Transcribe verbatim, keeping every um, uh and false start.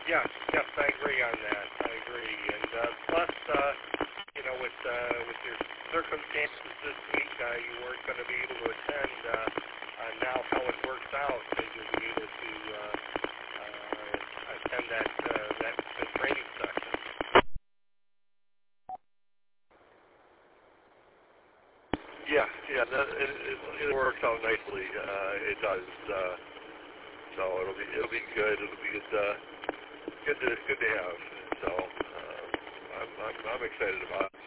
Yes, yes, I agree on that. I agree. And uh, plus, uh, you know, with uh, with your circumstances this week, uh, you weren't going to be able to attend. Uh, uh, now, how it works out, that you'll be able to uh, uh, attend that uh, that the training session. Yeah, yeah, that, it, it, it works out nicely. Uh, it does. Uh, so it'll be it'll be good. It'll be good. Uh, good to good to have. So uh, I'm, I'm I'm excited about it.